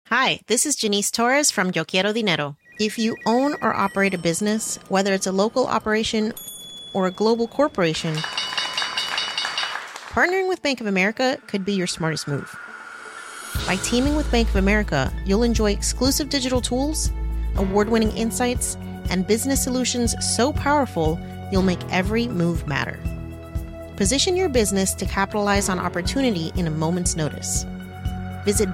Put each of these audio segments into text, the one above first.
Hi, this is Janice Torres from Yo Quiero Dinero. If you own or operate a business, whether it's a local operation or a global corporation, partnering with Bank of America could be your smartest move. By teaming with Bank of America, you'll enjoy exclusive digital tools, award-winning insights, and business solutions so powerful, you'll make every move matter. Position your business to capitalize on opportunity in a moment's notice. Visit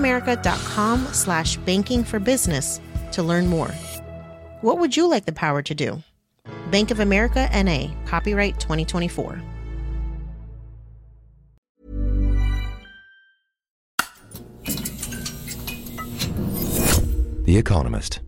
bankofamerica.com/bankingforbusiness to learn more. What would you like the power to do? Bank of America N.A., copyright 2024. The Economist.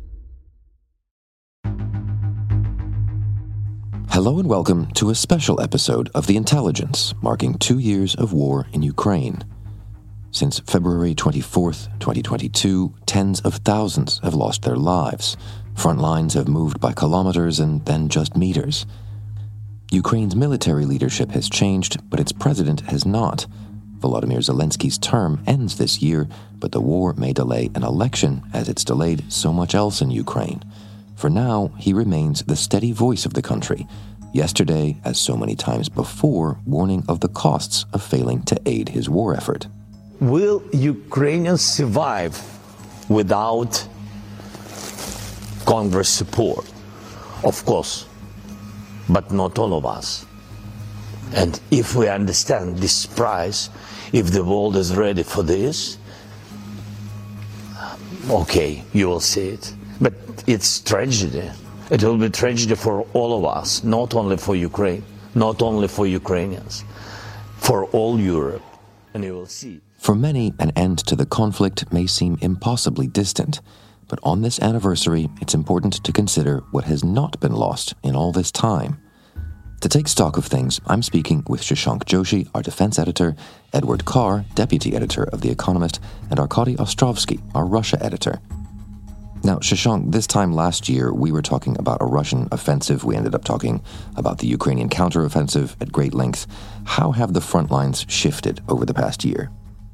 Hello and welcome to a special episode of The Intelligence, marking 2 years of war in Ukraine. Since February 24th, 2022, tens of thousands have lost their lives. Front lines have moved by kilometers and then just meters. Ukraine's military leadership has changed, but its president has not. Volodymyr Zelensky's term ends this year, but the war may delay an election as it's delayed so much else in Ukraine. For now, he remains the steady voice of the country. Yesterday, as so many times before, warning of the costs of failing to aid his war effort. Will Ukrainians survive without Congress support? Of course, but not all of us. And if we understand this price, if the world is ready for this, okay, you will see it. But it's tragedy. It will be tragedy for all of us, not only for Ukraine, not only for Ukrainians, for all Europe. And you will see. For many, an end to the conflict may seem impossibly distant. But on this anniversary, it's important to consider what has not been lost in all this time. To take stock of things, I'm speaking with Shashank Joshi, our defense editor, Edward Carr, deputy editor of The Economist, and Arkady Ostrovsky, our Russia editor. Now, Shashank, this time last year, we were talking about a Russian offensive. We ended up talking about the Ukrainian counteroffensive at great length. How have the front lines shifted over the past year?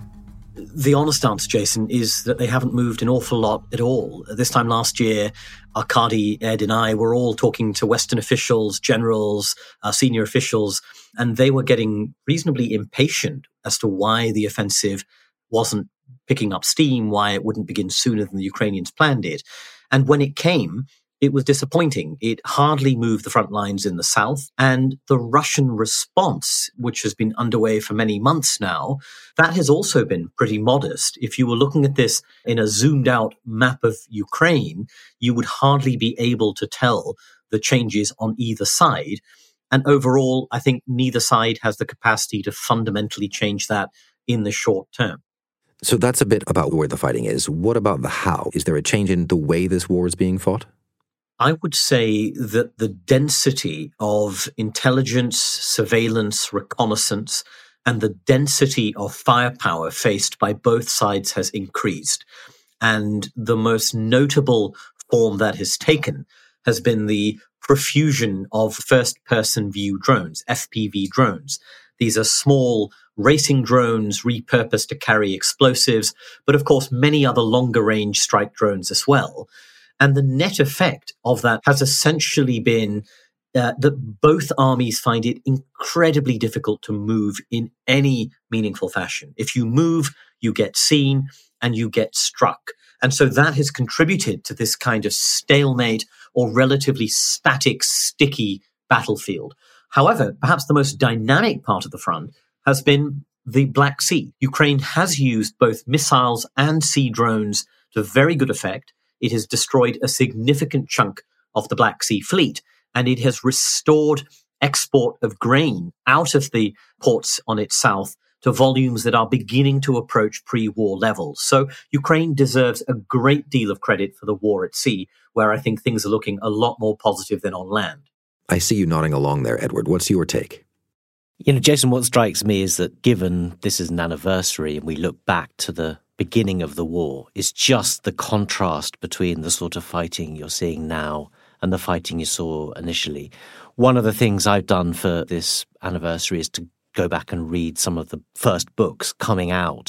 The honest answer, Jason, is that they haven't moved an awful lot at all. This time last year, Arkady, Ed, and I were all talking to Western officials, generals, senior officials, and they were getting reasonably impatient as to why the offensive wasn't picking up steam, why it wouldn't begin sooner than the Ukrainians planned it. And when it came, it was disappointing. It hardly moved the front lines in the south, and the Russian response, which has been underway for many months now, that has also been pretty modest. If you were looking at this in a zoomed out map of Ukraine, you would hardly be able to tell the changes on either side. And overall, I think neither side has the capacity to fundamentally change that in the short term. So that's a bit about where the fighting is. What about the how? Is there a change in the way this war is being fought? I would say that the density of intelligence, surveillance, reconnaissance, and the density of firepower faced by both sides has increased. And the most notable form that has taken has been the profusion of first-person view drones, FPV drones. These are small racing drones repurposed to carry explosives, but of course many other longer-range strike drones as well. And the net effect of that has essentially been that both armies find it incredibly difficult to move in any meaningful fashion. If you move, you get seen and you get struck. And so that has contributed to this kind of stalemate or relatively static, sticky battlefield. However, perhaps the most dynamic part of the front has been the Black Sea. Ukraine has used both missiles and sea drones to very good effect. It has destroyed a significant chunk of the Black Sea fleet, and it has restored export of grain out of the ports on its south to volumes that are beginning to approach pre-war levels. So Ukraine deserves a great deal of credit for the war at sea, where I think things are looking a lot more positive than on land. I see you nodding along there, Edward. What's your take? Jason, what strikes me is that given this is an anniversary and we look back to the beginning of the war, is just the contrast between the sort of fighting you're seeing now and the fighting you saw initially. One of the things I've done for this anniversary is to go back and read some of the first books coming out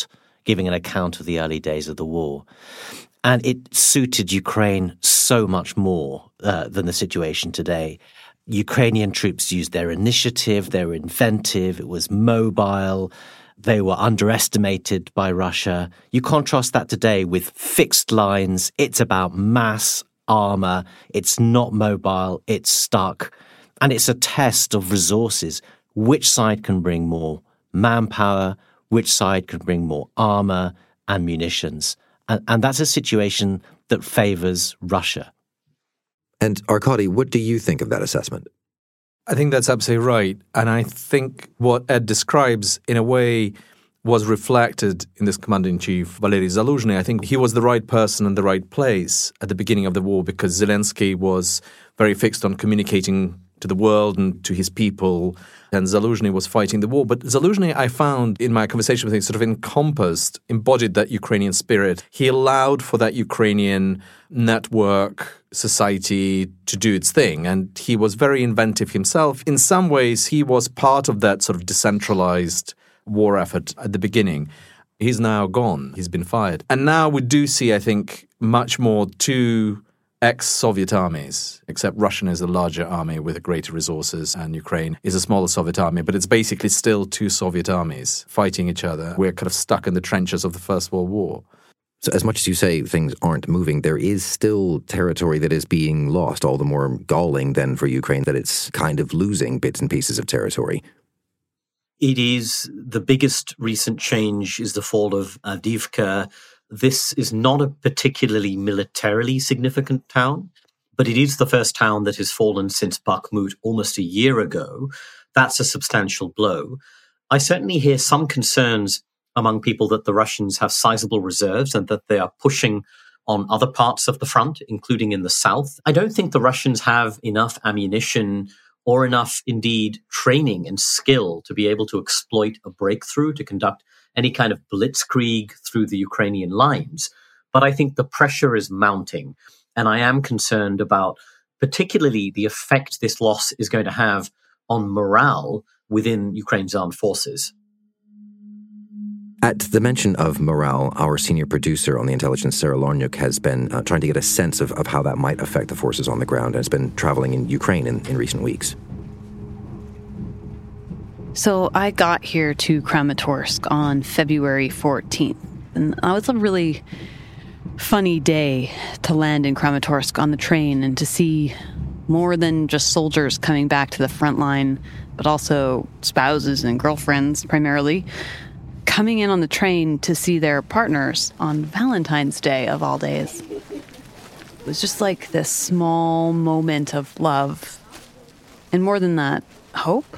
giving an account of the early days of the war. And it suited Ukraine so much more than the situation today. Ukrainian troops used their initiative, they were inventive, it was mobile, they were underestimated by Russia. You contrast that today with fixed lines, it's about mass armor, it's not mobile, it's stuck, and it's a test of resources. Which side can bring more manpower, which side can bring more armor and munitions? And that's a situation that favors Russia. And Arkady, what do you think of that assessment? I think that's absolutely right. And I think what Ed describes, in a way, was reflected in this Commander-in-Chief, Valery Zaluzhny. I think he was the right person in the right place at the beginning of the war because Zelensky was very fixed on communicating to the world and to his people, and Zaluzhny was fighting the war. But Zaluzhny, I found in my conversation with him, sort of embodied that Ukrainian spirit. He allowed for that Ukrainian network society to do its thing, and he was very inventive himself. In some ways, he was part of that sort of decentralized war effort at the beginning. He's now gone. He's been fired. And now we do see, I think, much more two ex-Soviet armies, except Russian is a larger army with greater resources and Ukraine is a smaller Soviet army, but it's basically still two Soviet armies fighting each other. We're kind of stuck in the trenches of the First World War. So as much as you say things aren't moving, there is still territory that is being lost, all the more galling then for Ukraine that it's kind of losing bits and pieces of territory. It is. The biggest recent change is the fall of Avdiivka. This is not a particularly militarily significant town, but it is the first town that has fallen since Bakhmut almost a year ago. That's a substantial blow. I certainly hear some concerns among people that the Russians have sizable reserves and that they are pushing on other parts of the front, including in the south. I don't think the Russians have enough ammunition or enough, indeed, training and skill to be able to exploit a breakthrough, to conduct any kind of blitzkrieg through the Ukrainian lines. But I think the pressure is mounting. And I am concerned about particularly the effect this loss is going to have on morale within Ukraine's armed forces. At the mention of morale, our senior producer on The Intelligence, Sarah Larniuk, has been trying to get a sense of how that might affect the forces on the ground and has been traveling in Ukraine in recent weeks. So I got here to Kramatorsk on February 14th, and it was a really funny day to land in Kramatorsk on the train and to see more than just soldiers coming back to the front line, but also spouses and girlfriends primarily, coming in on the train to see their partners on Valentine's Day of all days. It was just like this small moment of love. And more than that, hope.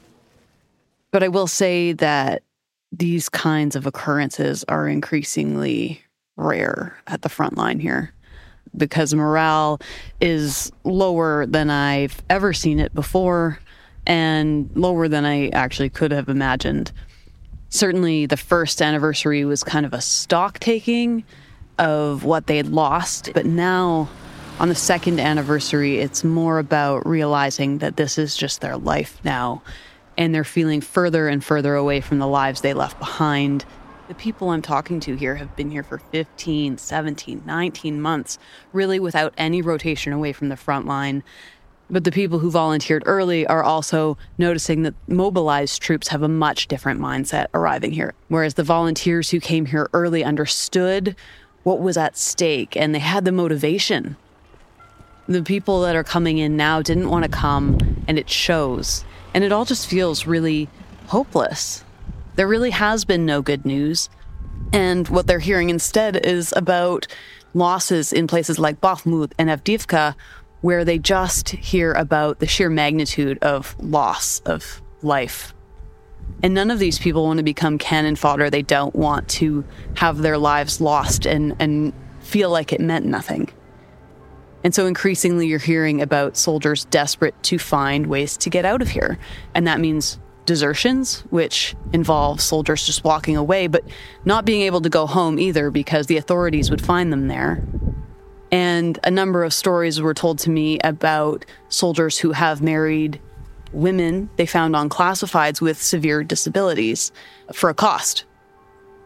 But I will say that these kinds of occurrences are increasingly rare at the front line here because morale is lower than I've ever seen it before and lower than I actually could have imagined. Certainly the first anniversary was kind of a stock taking of what they'd lost, but now on the second anniversary, it's more about realizing that this is just their life now. And they're feeling further and further away from the lives they left behind. The people I'm talking to here have been here for 15, 17, 19 months, really without any rotation away from the front line. But the people who volunteered early are also noticing that mobilized troops have a much different mindset arriving here. Whereas the volunteers who came here early understood what was at stake and they had the motivation. The people that are coming in now didn't want to come, and it shows. And it all just feels really hopeless. There really has been no good news. And what they're hearing instead is about losses in places like Bakhmut and Avdiivka, where they just hear about the sheer magnitude of loss of life. And none of these people want to become cannon fodder. They don't want to have their lives lost and feel like it meant nothing. And so increasingly you're hearing about soldiers desperate to find ways to get out of here. And that means desertions, which involves soldiers just walking away, but not being able to go home either because the authorities would find them there. And a number of stories were told to me about soldiers who have married women they found on classifieds with severe disabilities for a cost.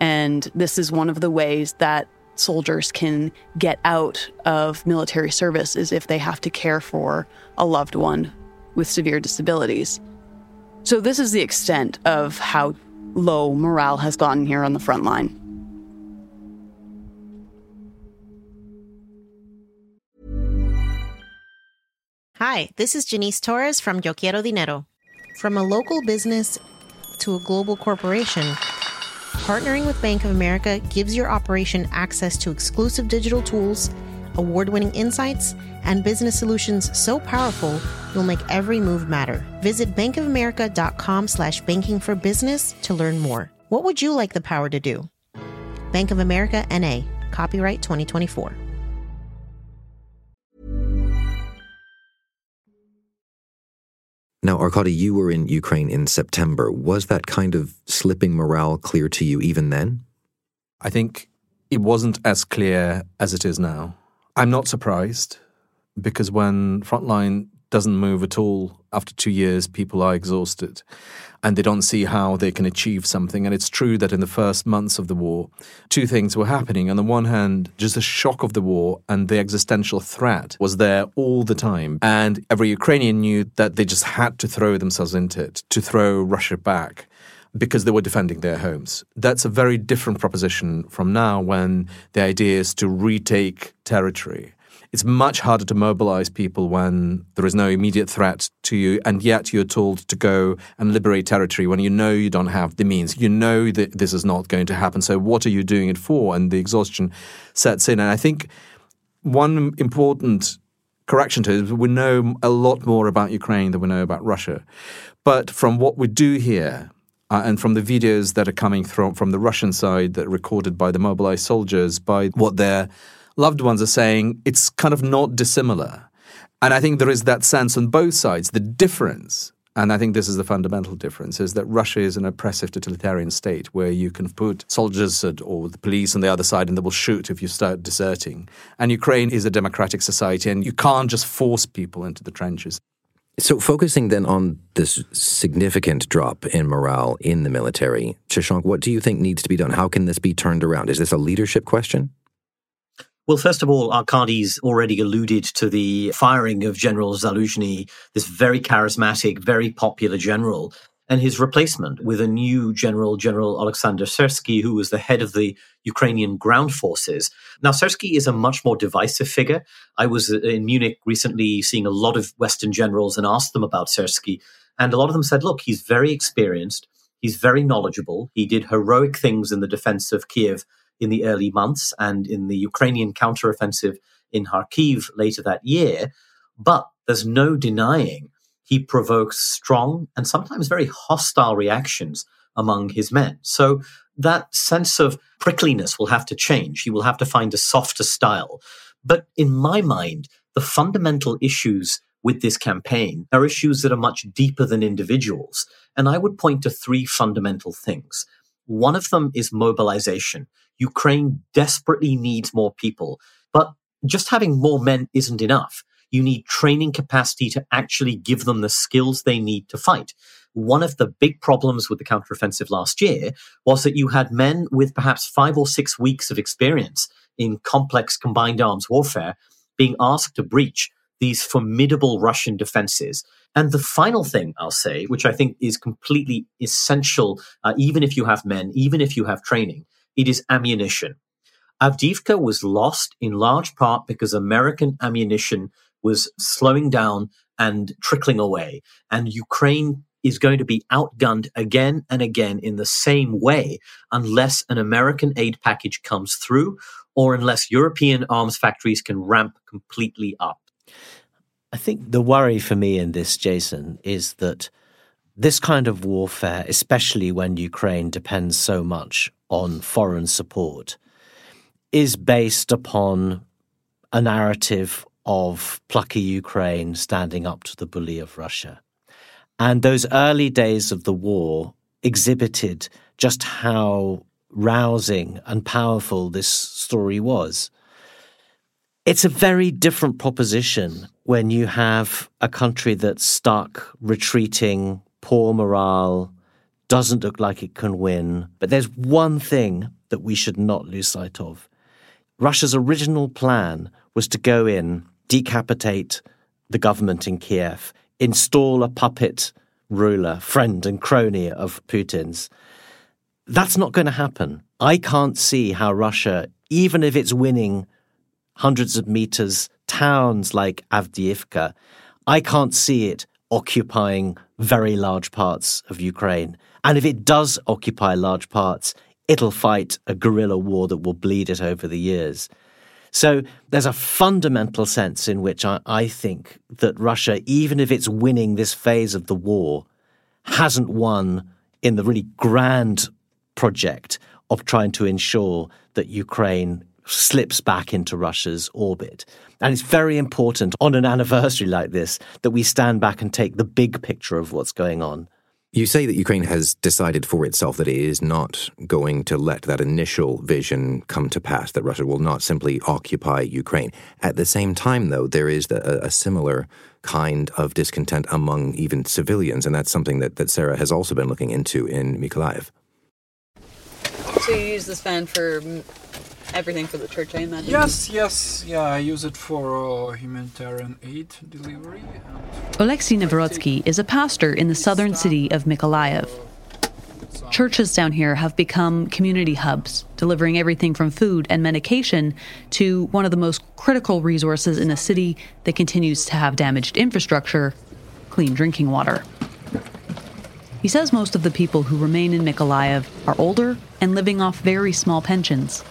And this is one of the ways that soldiers can get out of military service, is if they have to care for a loved one with severe disabilities. So this is the extent of how low morale has gotten here on the front line. Hi, this is Janice Torres from Yo Quiero Dinero. From a local business to a global corporation, partnering with Bank of America gives your operation access to exclusive digital tools, award-winning insights, and business solutions so powerful you'll make every move matter. Visit bankofamerica.com/banking for business to learn more. What would you like the power to do? Bank of America, N.A. Copyright 2024. Now, Arkady, you were in Ukraine in September. Was that kind of slipping morale clear to you even then? I think it wasn't as clear as it is now. I'm not surprised, because when frontline doesn't move at all after 2 years, people are exhausted and they don't see how they can achieve something. And it's true that in the first months of the war, two things were happening. On the one hand, just the shock of the war and the existential threat was there all the time. And every Ukrainian knew that they just had to throw themselves into it, to throw Russia back, because they were defending their homes. That's a very different proposition from now, when the idea is to retake territory. It's much harder to mobilize people when there is no immediate threat to you, and yet you're told to go and liberate territory when you know you don't have the means. You know that this is not going to happen. So what are you doing it for? And the exhaustion sets in. And I think one important correction to it is we know a lot more about Ukraine than we know about Russia. But from what we do here, and from the videos that are coming from the Russian side that are recorded by the mobilized soldiers, by what their loved ones are saying, it's kind of not dissimilar. And I think there is that sense on both sides. The difference, and I think this is the fundamental difference, is that Russia is an oppressive totalitarian state where you can put soldiers or the police on the other side and they will shoot if you start deserting. And Ukraine is a democratic society, and you can't just force people into the trenches. So focusing then on this significant drop in morale in the military, Shashank, what do you think needs to be done? How can this be turned around? Is this a leadership question? Well, first of all, Arkady's already alluded to the firing of General Zaluzhny, this very charismatic, very popular general, and his replacement with a new general, General Alexander Syrsky, who was the head of the Ukrainian ground forces. Now, Syrsky is a much more divisive figure. I was in Munich recently seeing a lot of Western generals and asked them about Syrsky, and a lot of them said, look, he's very experienced, he's very knowledgeable, he did heroic things in the defense of Kiev in the early months and in the Ukrainian counteroffensive in Kharkiv later that year. But there's no denying he provokes strong and sometimes very hostile reactions among his men. So that sense of prickliness will have to change. He will have to find a softer style. But in my mind, the fundamental issues with this campaign are issues that are much deeper than individuals. And I would point to three fundamental things. One of them is mobilization. Ukraine desperately needs more people, but just having more men isn't enough. You need training capacity to actually give them the skills they need to fight. One of the big problems with the counteroffensive last year was that you had men with perhaps 5 or 6 weeks of experience in complex combined arms warfare being asked to breach these formidable Russian defenses. And the final thing I'll say, which I think is completely essential, even if you have men, even if you have training, it is ammunition. Avdiivka was lost in large part because American ammunition was slowing down and trickling away. And Ukraine is going to be outgunned again and again in the same way unless an American aid package comes through or unless European arms factories can ramp completely up. I think the worry for me in this, Jason, is that this kind of warfare, especially when Ukraine depends so much on foreign support, is based upon a narrative of plucky Ukraine standing up to the bully of Russia. And those early days of the war exhibited just how rousing and powerful this story was. It's a very different proposition when you have a country that's stuck, retreating, poor morale, doesn't look like it can win. But there's one thing that we should not lose sight of. Russia's original plan was to go in, decapitate the government in Kiev, install a puppet ruler, friend and crony of Putin's. That's not going to happen. I can't see how Russia, even if it's winning hundreds of meters, towns like Avdiivka, I can't see it occupying very large parts of Ukraine. And if it does occupy large parts, it'll fight a guerrilla war that will bleed it over the years. So there's a fundamental sense in which I think that Russia, even if it's winning this phase of the war, hasn't won in the really grand project of trying to ensure that Ukraine slips back into Russia's orbit. And it's very important on an anniversary like this that we stand back and take the big picture of what's going on. You say that Ukraine has decided for itself that it is not going to let that initial vision come to pass, that Russia will not simply occupy Ukraine. At the same time, though, there is a similar kind of discontent among even civilians, and that's something that Sarah has also been looking into in Mykolaiv. So you use this van for everything for the church, I imagine? Yes. Yeah, I use it for humanitarian aid delivery. Oleksiy Novorotsky is a pastor in the southern city of Mykolaiv. Churches down here have become community hubs, delivering everything from food and medication to one of the most critical resources in a city that continues to have damaged infrastructure, clean drinking water. He says most of the people who remain in Mykolaiv are older and living off very small pensions.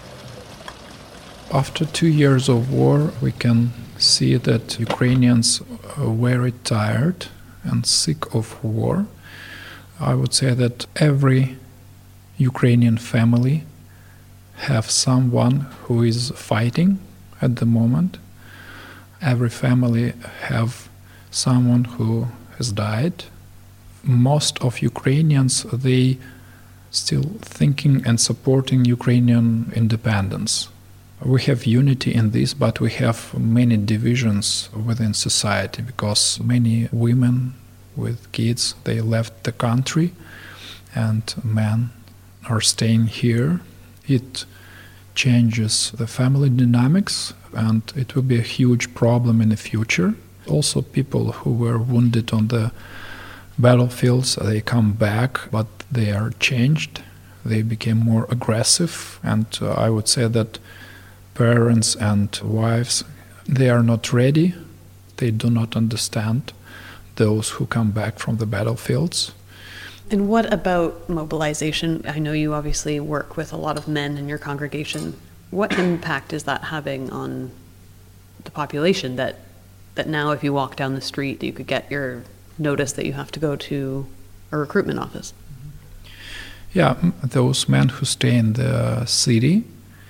After 2 years of war, we can see that Ukrainians are very tired and sick of war. I would say that every Ukrainian family have someone who is fighting at the moment. Every family have someone who has died. Most of Ukrainians, they still thinking and supporting Ukrainian independence. We have unity in this, but we have many divisions within society because many women with kids, they left the country and men are staying here. It changes the family dynamics and it will be a huge problem in the future. Also, people who were wounded on the battlefields, they come back, but they are changed. They became more aggressive, and I would say that parents and wives, they are not ready. They do not understand those who come back from the battlefields. And what about mobilization? I know you obviously work with a lot of men in your congregation. What impact is that having on the population that now if you walk down the street, you could get your notice that you have to go to a recruitment office? Yeah, those men who stay in the city,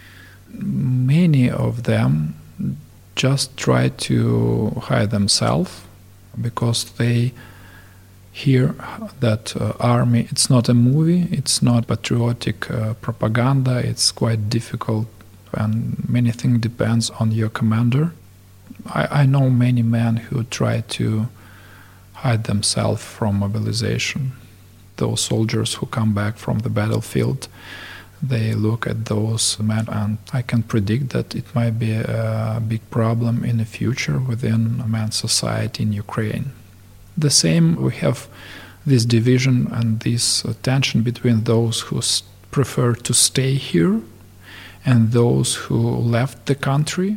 many of them just try to hide themselves because they hear that army, it's not a movie, it's not patriotic propaganda, it's quite difficult and many things depends on your commander. I know many men who try to hide themselves from mobilization. Those soldiers who come back from the battlefield, they look at those men, and I can predict that it might be a big problem in the future within man's society in Ukraine. The same, we have this division and this tension between those who prefer to stay here and those who left the country.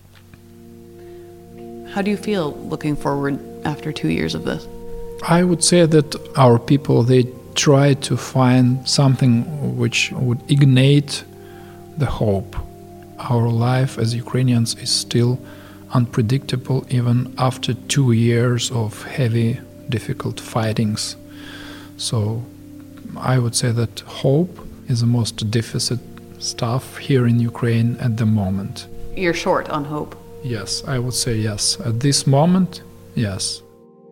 How do you feel looking forward after 2 years of this? I would say that our people, they try to find something which would ignite the hope. Our life as Ukrainians is still unpredictable even after 2 years of heavy, difficult fightings. So I would say that hope is the most deficit stuff here in Ukraine at the moment. You're short on hope. Yes, I would say yes. At this moment, yes.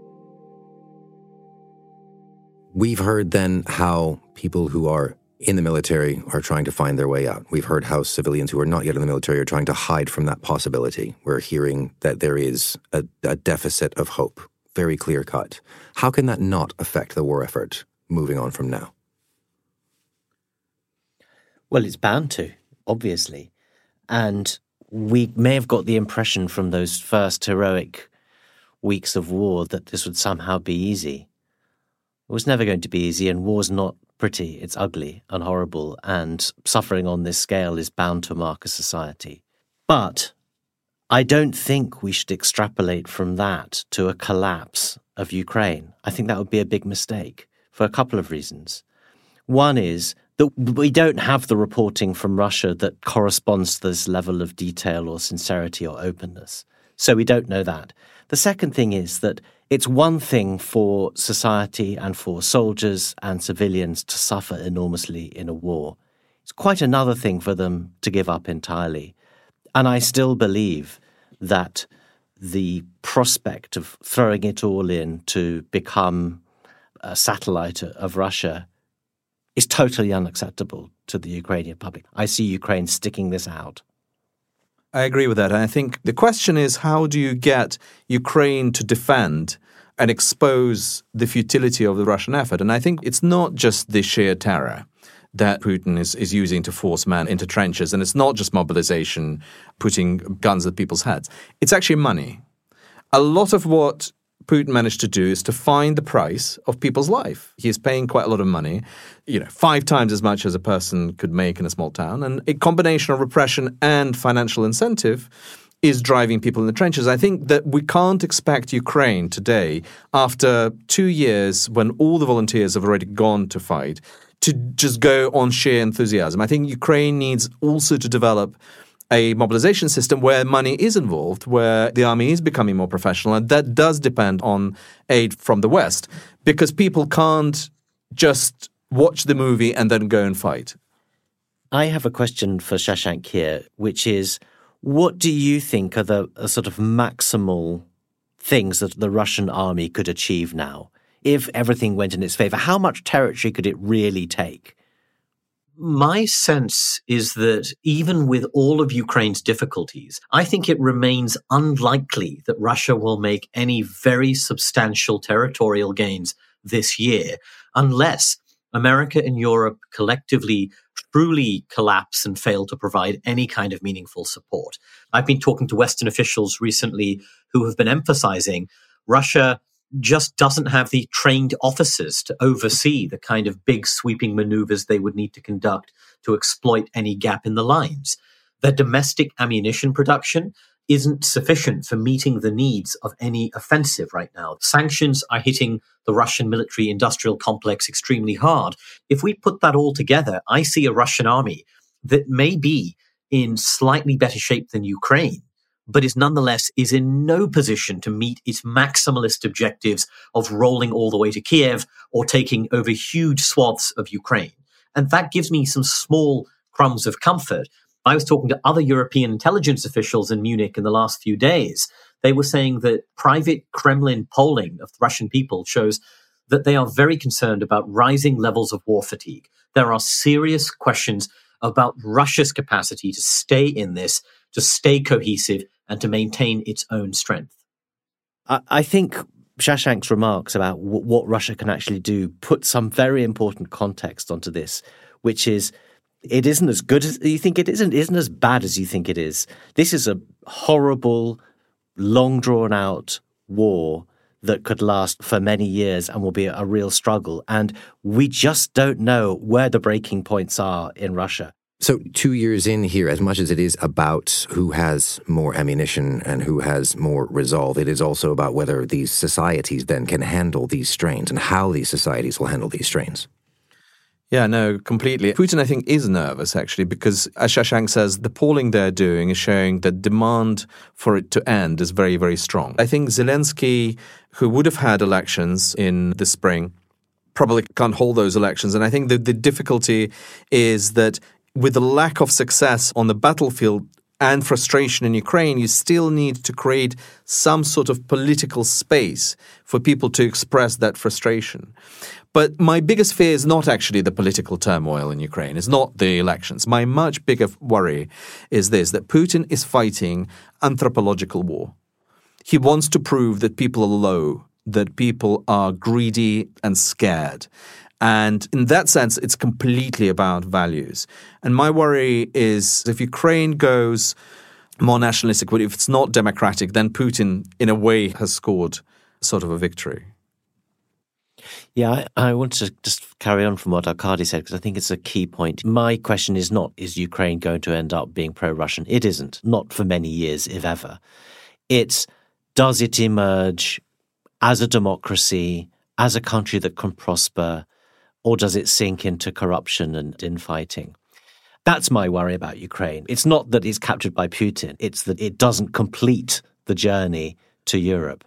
We've heard then how people who are in the military are trying to find their way out. We've heard how civilians who are not yet in the military are trying to hide from that possibility. We're hearing that there is a deficit of hope, very clear cut. How can that not affect the war effort moving on from now? Well, it's bound to, obviously. And we may have got the impression from those first heroic weeks of war that this would somehow be easy. It was never going to be easy, and war's not pretty. It's ugly and horrible, and suffering on this scale is bound to mark a society. But I don't think we should extrapolate from that to a collapse of Ukraine. I think that would be a big mistake for a couple of reasons. One is that we don't have the reporting from Russia that corresponds to this level of detail or sincerity or openness. So we don't know that. The second thing is that it's one thing for society and for soldiers and civilians to suffer enormously in a war. It's quite another thing for them to give up entirely. And I still believe that the prospect of throwing it all in to become a satellite of Russia is totally unacceptable to the Ukrainian public. I see Ukraine sticking this out. I agree with that. And I think the question is, how do you get Ukraine to defend and expose the futility of the Russian effort? And I think it's not just the sheer terror that Putin is using to force men into trenches. And it's not just mobilization, putting guns at people's heads. It's actually money. A lot of what Putin managed to do is to find the price of people's life. He's paying quite a lot of money, 5 times as much as a person could make in a small town. And a combination of repression and financial incentive is driving people in the trenches. I think that we can't expect Ukraine today, after 2 years when all the volunteers have already gone to fight, to just go on sheer enthusiasm. I think Ukraine needs also to develop a mobilization system where money is involved, where the army is becoming more professional, and that does depend on aid from the West, because people can't just watch the movie and then go and fight. I have a question for Shashank here, which is, what do you think are the sort of maximal things that the Russian army could achieve now? If everything went in its favor, how much territory could it really take? My sense is that even with all of Ukraine's difficulties, I think it remains unlikely that Russia will make any very substantial territorial gains this year, unless America and Europe collectively truly collapse and fail to provide any kind of meaningful support. I've been talking to Western officials recently who have been emphasizing Russia just doesn't have the trained officers to oversee the kind of big sweeping maneuvers they would need to conduct to exploit any gap in the lines. Their domestic ammunition production isn't sufficient for meeting the needs of any offensive right now. Sanctions are hitting the Russian military-industrial complex extremely hard. If we put that all together, I see a Russian army that may be in slightly better shape than Ukraine, but is nonetheless in no position to meet its maximalist objectives of rolling all the way to Kiev or taking over huge swaths of Ukraine. And that gives me some small crumbs of comfort. I was talking to other European intelligence officials in Munich in the last few days. They were saying that private Kremlin polling of the Russian people shows that they are very concerned about rising levels of war fatigue. There are serious questions about Russia's capacity to stay in this, to stay cohesive, and to maintain its own strength. I think Shashank's remarks about what Russia can actually do put some very important context onto this, which is it isn't as good as you think it isn't as bad as you think it is. This is a horrible, long drawn out war that could last for many years and will be a real struggle. And we just don't know where the breaking points are in Russia. So 2 years in here, as much as it is about who has more ammunition and who has more resolve, it is also about whether these societies then can handle these strains and how these societies will handle these strains. Yeah, no, completely. Putin, I think, is nervous, actually, because, as Shashank says, the polling they're doing is showing that demand for it to end is very, very strong. I think Zelensky, who would have had elections in the spring, probably can't hold those elections. And I think that the difficulty is that with the lack of success on the battlefield and frustration in Ukraine, you still need to create some sort of political space for people to express that frustration. But my biggest fear is not actually the political turmoil in Ukraine. It's not the elections. My much bigger worry is this, that Putin is fighting anthropological war. He wants to prove that people are low, that people are greedy and scared. And in that sense, it's completely about values. And my worry is if Ukraine goes more nationalistic, but if it's not democratic, then Putin, in a way, has scored sort of a victory. Yeah, I want to just carry on from what Arkady said, because I think it's a key point. My question is not, is Ukraine going to end up being pro-Russian? It isn't, not for many years, if ever. It's, does it emerge as a democracy, as a country that can prosper, or does it sink into corruption and infighting? That's my worry about Ukraine. It's not that it's captured by Putin, it's that it doesn't complete the journey to Europe.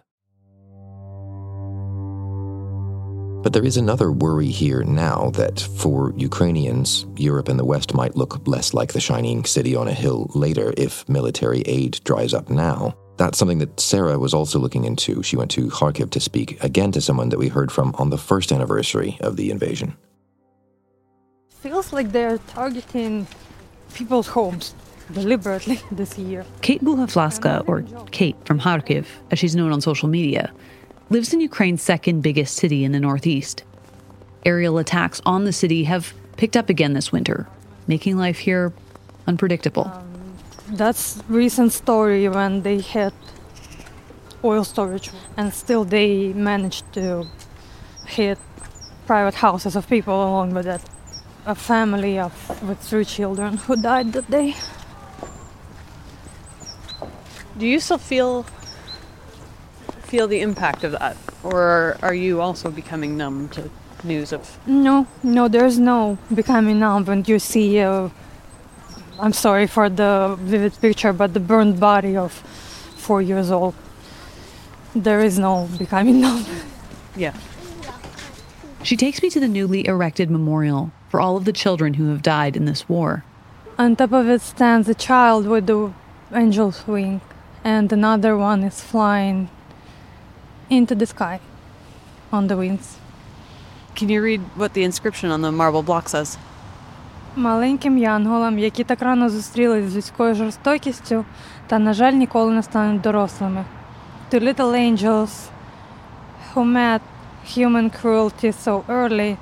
But there is another worry here now that for Ukrainians, Europe and the West might look less like the shining city on a hill later if military aid dries up now. That's something that Sarah was also looking into. She went to Kharkiv to speak again to someone that we heard from on the first anniversary of the invasion. Feels like they're targeting people's homes deliberately this year. Kate Buhavlaska, or Kate from Kharkiv, as she's known on social media, lives in Ukraine's second biggest city in the northeast. Aerial attacks on the city have picked up again this winter, making life here unpredictable. That's recent story when they hit oil storage, and still they managed to hit private houses of people along with it. A family with 3 children who died that day. Do you still feel the impact of that? Or are you also becoming numb to news of... No, there's no becoming numb when you see, I'm sorry for the vivid picture, but the burned body of 4 years old. There is no becoming numb. Yeah. She takes me to the newly erected memorial for all of the children who have died in this war. On top of it stands a child with the angel's wing, and another one is flying into the sky on the wings. Can you read what the inscription on the marble block says? Маленьким янголам, які так рано зустрілись з людською жорстокістю, та, на жаль, ніколи не стануть дорослими. To little angels who met human cruelty so early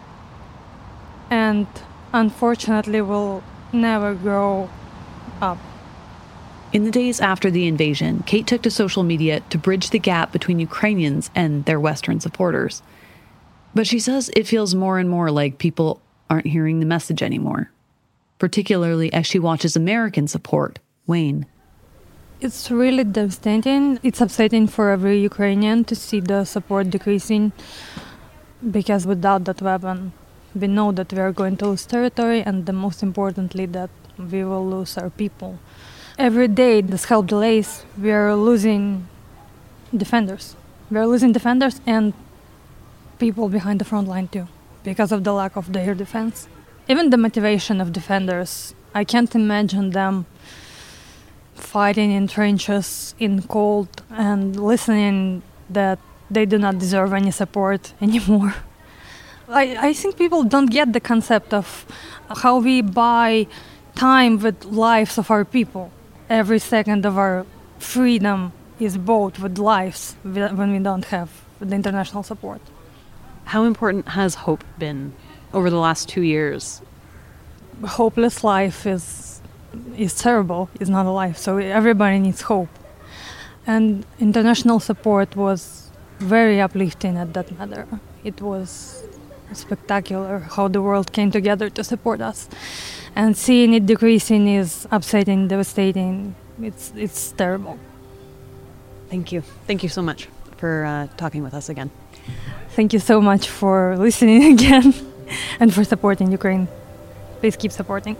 and unfortunately will never grow up. In the days after the invasion, Kate took to social media to bridge the gap between Ukrainians and their Western supporters. But she says it feels more and more like people aren't hearing the message anymore, particularly as she watches American support wane. It's really devastating. It's upsetting for every Ukrainian to see the support decreasing, because without that weapon, we know that we are going to lose territory, and the most importantly, that we will lose our people. Every day, this help delays, we are losing defenders. We are losing defenders and people behind the front line too, because of the lack of air defense. Even the motivation of defenders, I can't imagine them fighting in trenches in cold and listening that they do not deserve any support anymore. I think people don't get the concept of how we buy time with lives of our people. Every second of our freedom is bought with lives when we don't have the international support. How important has hope been over the last 2 years? Hopeless life is terrible, is not a life, so everybody needs hope. And international support was very uplifting at that matter. It was spectacular how the world came together to support us. And seeing it decreasing is upsetting, devastating. It's terrible. Thank you. Thank you so much for talking with us again. Thank you so much for listening again and for supporting Ukraine. Please keep supporting.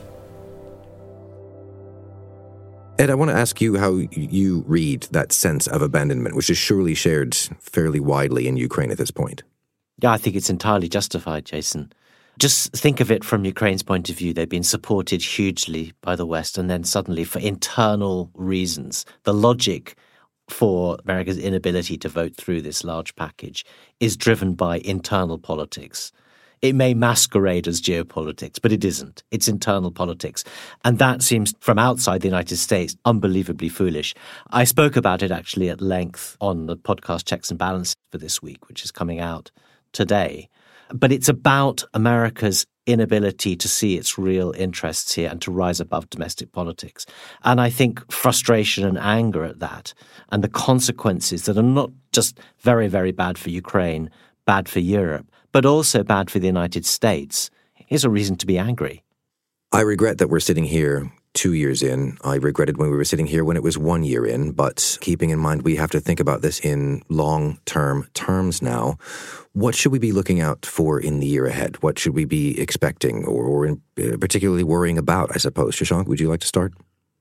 Ed, I want to ask you how you read that sense of abandonment, which is surely shared fairly widely in Ukraine at this point. Yeah, I think it's entirely justified, Jason. Just think of it from Ukraine's point of view. They've been supported hugely by the West, and then suddenly, for internal reasons, the logic for America's inability to vote through this large package is driven by internal politics. It may masquerade as geopolitics, but it isn't. It's internal politics. And that seems, from outside the United States, unbelievably foolish. I spoke about it actually at length on the podcast Checks and Balances for this week, which is coming out today. But it's about America's inability to see its real interests here and to rise above domestic politics. And I think frustration and anger at that and the consequences that are not just very, very bad for Ukraine, bad for Europe, but also bad for the United States is a reason to be angry. I regret that we're sitting here 2 years in. I regretted when we were sitting here when it was 1 year in, but keeping in mind we have to think about this in long-term terms now. What should we be looking out for in the year ahead? What should we be expecting or particularly worrying about, I suppose? Shashank, would you like to start?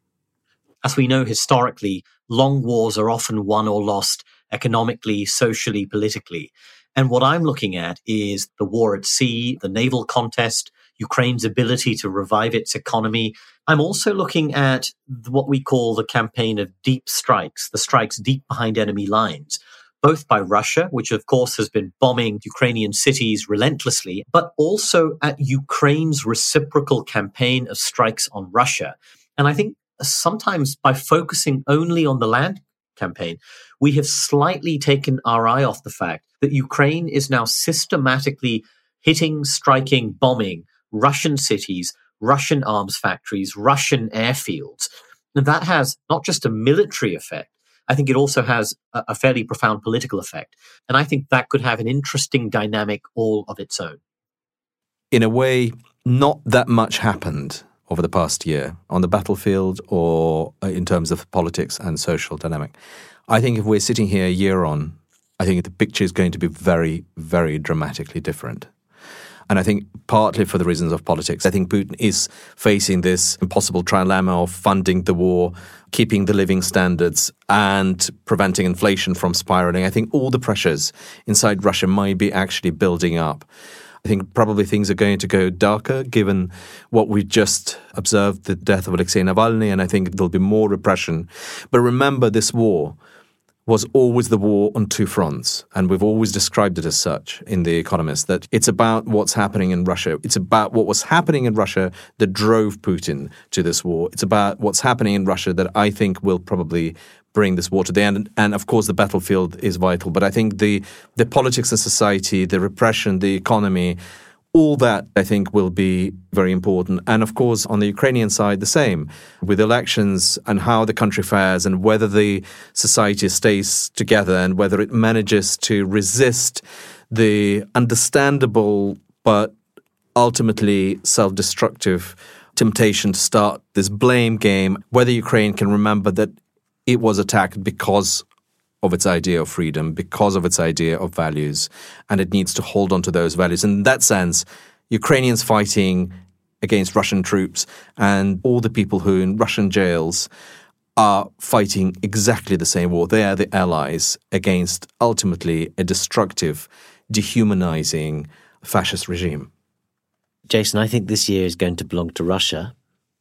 As we know historically, long wars are often won or lost economically, socially, politically. And what I'm looking at is the war at sea, the naval contest, Ukraine's ability to revive its economy. I'm also looking at what we call the campaign of deep strikes, the strikes deep behind enemy lines, both by Russia, which of course has been bombing Ukrainian cities relentlessly, but also at Ukraine's reciprocal campaign of strikes on Russia. And I think sometimes by focusing only on the land campaign, we have slightly taken our eye off the fact that Ukraine is now systematically hitting, striking, bombing Russian cities, Russian arms factories, Russian airfields. And that has not just a military effect, I think it also has a fairly profound political effect. And I think that could have an interesting dynamic all of its own. In a way, not that much happened over the past year on the battlefield or in terms of politics and social dynamic. I think if we're sitting here a year on, I think the picture is going to be very, very dramatically different. And I think partly for the reasons of politics, I think Putin is facing this impossible trilemma of funding the war, keeping the living standards, and preventing inflation from spiraling. I think all the pressures inside Russia might be actually building up. I think probably things are going to go darker given what we just observed, the death of Alexei Navalny, and I think there'll be more repression. But remember, this war was always the war on two fronts. And we've always described it as such in The Economist, that it's about what's happening in Russia. It's about what was happening in Russia that drove Putin to this war. It's about what's happening in Russia that I think will probably bring this war to the end. And of course, the battlefield is vital. But I think the politics of society, the repression, the economy, all that, I think, will be very important. And of course, on the Ukrainian side, the same, with elections and how the country fares and whether the society stays together and whether it manages to resist the understandable but ultimately self-destructive temptation to start this blame game, whether Ukraine can remember that it was attacked because of its idea of freedom, because of its idea of values, and it needs to hold on to those values. In that sense, Ukrainians fighting against Russian troops and all the people who in Russian jails are fighting exactly the same war. They are the allies against ultimately a destructive, dehumanizing fascist regime. Jason, I think this year is going to belong to Russia,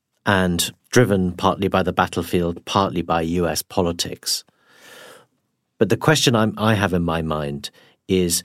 and driven partly by the battlefield, partly by US politics. But the question I have in my mind is,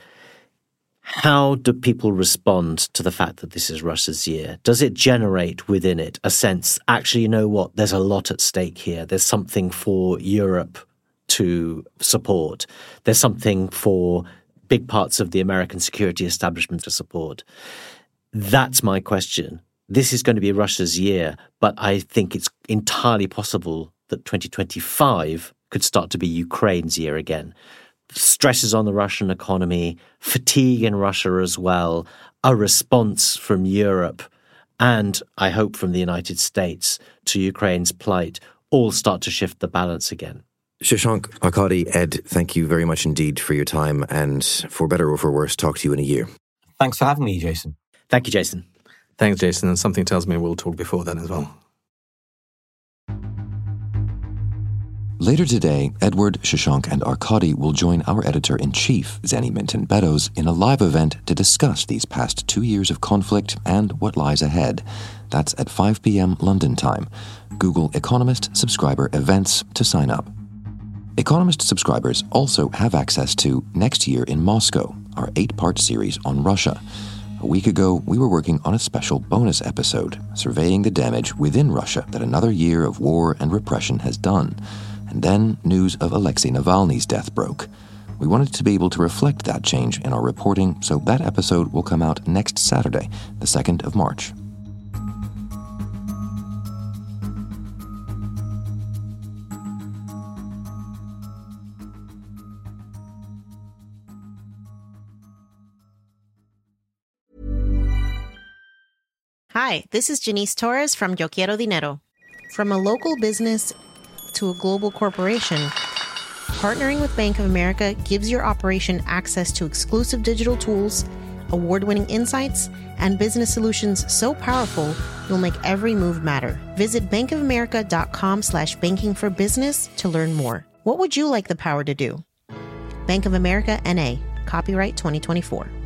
how do people respond to the fact that this is Russia's year? Does it generate within it a sense, actually, you know what, there's a lot at stake here. There's something for Europe to support. There's something for big parts of the American security establishment to support. That's my question. This is going to be Russia's year, but I think it's entirely possible that 2025 could start to be Ukraine's year again. Stresses on the Russian economy, fatigue in Russia as well, a response from Europe, and I hope from the United States to Ukraine's plight, all start to shift the balance again. Shashank, Arkady, Ed, thank you very much indeed for your time, and for better or for worse, talk to you in a year. Thanks for having me, Jason. Thank you, Jason. Thanks, Jason, and something tells me we'll talk before then as well. Later today, Edward, Shashank, and Arkady will join our editor-in-chief, Zenny Minton Beddoes, in a live event to discuss these past 2 years of conflict and what lies ahead. That's at 5 p.m. London time. Google Economist Subscriber Events to sign up. Economist subscribers also have access to Next Year in Moscow, our 8-part series on Russia. A week ago, we were working on a special bonus episode, surveying the damage within Russia that another year of war and repression has done. And then news of Alexei Navalny's death broke. We wanted to be able to reflect that change in our reporting, so that episode will come out next Saturday, the 2nd of March. Hi, this is Janice Torres from Yo Quiero Dinero. From a local business to a global corporation, partnering with Bank of America gives your operation access to exclusive digital tools, award-winning insights, and business solutions so powerful you'll make every move matter. Visit bankofamerica.com/banking for business to learn more. What would you like the power to do? Bank of America, N.A., copyright 2024.